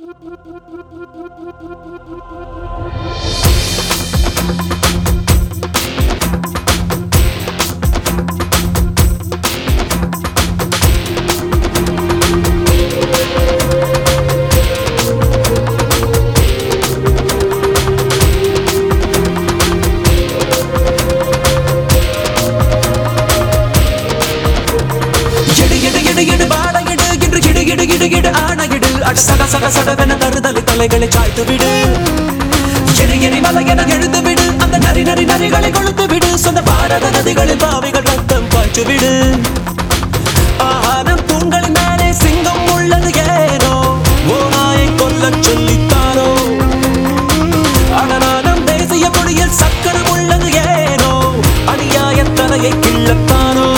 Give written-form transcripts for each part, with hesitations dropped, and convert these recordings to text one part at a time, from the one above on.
சட சட சடவென தருதலை தலைகளை சாய்த்து விடு. எரி எரி மலையென எழுந்து விடு. அந்த நரி நரி நரிகளை கொழுத்து விடு. சொந்த பாரத நதிகளில் பாவிகள் ரத்தம் பாய்ச்சு விடு. ஆகாரம் தூண்களின் மேலே சிங்கம் உள்ளது ஏனோ ஓநாயை கொல்ல சொல்லித்தாரோ. அடனானம் தேசிய கொடியில் சக்கரம் உள்ளது ஏனோ அநியாய தலையை கிள்ளத்தானோ.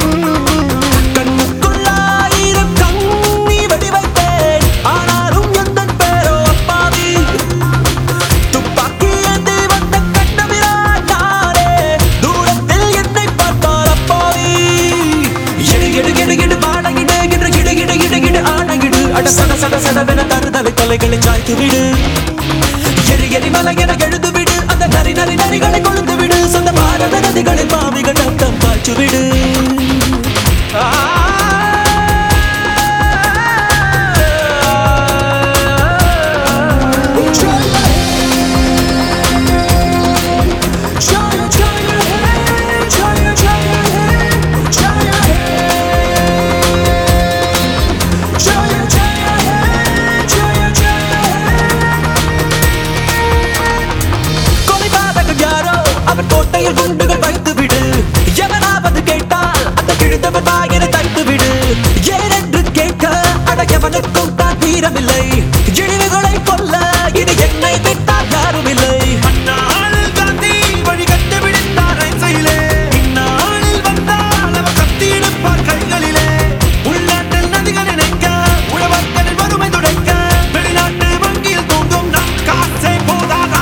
சட சட சடவென தருதலை தலைகளை சாய்த்து விடு. எரி எரி மலையென எழுந்து விடு. அந்த நரி நரி நரிகளை கொழுந்து விடு. சொந்த பாரத நதிகளில் பாவிகள் ரத்தம் பாய்ச்சு விடு. கோட்டையில் குண்டுகள் வைத்து விடு. எவனாவது கேட்டால் அந்த கிழிந்தவன் வாயினை தைத்து விடு. ஏனென்று கேட்க அடையவனுக்கும் தான் தீரமில்லை. இழிவுகளை கொல்ல இனி என்னை விட்டால் யாரும் இல்லை. அந்நாளில் காந்தி வழிகட்டு விடுத்தார் செயலே. இந்நாளில் வந்தால் அவர் கத்தி எடுப்பார் கைகளிலே. உள்நாட்டில் நதிகள் இணைக்க உழவர்களின் வறுமை துடைக்க வெளிநாட்டு வங்கியில் தூங்கும் நம் காசே போதாதா.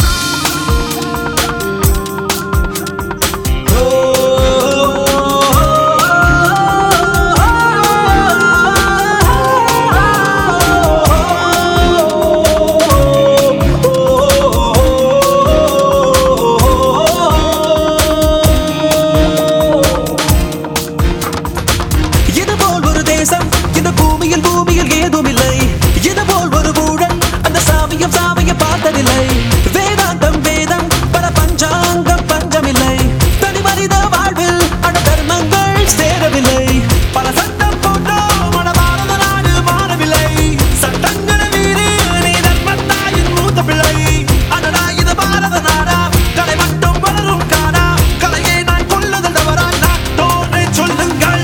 இந்த பூமியில் பூமியில் ஏதும் இல்லை. இது போல் ஒரு ஊழல் அந்த சாமியம் சாமியம் பார்த்ததில்லை. வேதாந்தம் வேதம் பல பஞ்சாங்கம் பஞ்சமில்லை. தனி மனித வாழ்வில் அட தர்மங்கள் சேரவில்லை. பல சட்டம் போட்டோம் மன பாரத நாடு மாறவில்லை. சட்டங்களை மீறி நீ தர்மத்தாயின் மூத்த பிள்ளை. அடடா இது பாரத நாடா கலை மட்டும் வளரும் காடா. கலையை நான் கொள்ளுதல் தவறா நாட்டோரை சொல்லுங்கள்.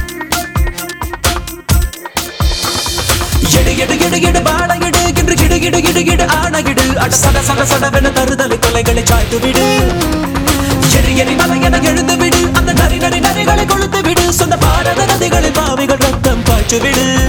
எடு எடு எடு எடு வாழையிடு என்று கிடு கிடு கிடு கிடு ஆணையிடு. அட சட சட சடவென தருதலை தலைகளை சாய்த்து விடு. எரி எரி மலையென எழுந்து விடு. அந்த நரி நரி நரிகளை கொழுத்து விடு. சொந்த பாரத நதிகளில் பாவிகள் ரத்தம் பாய்ச்சு விடு.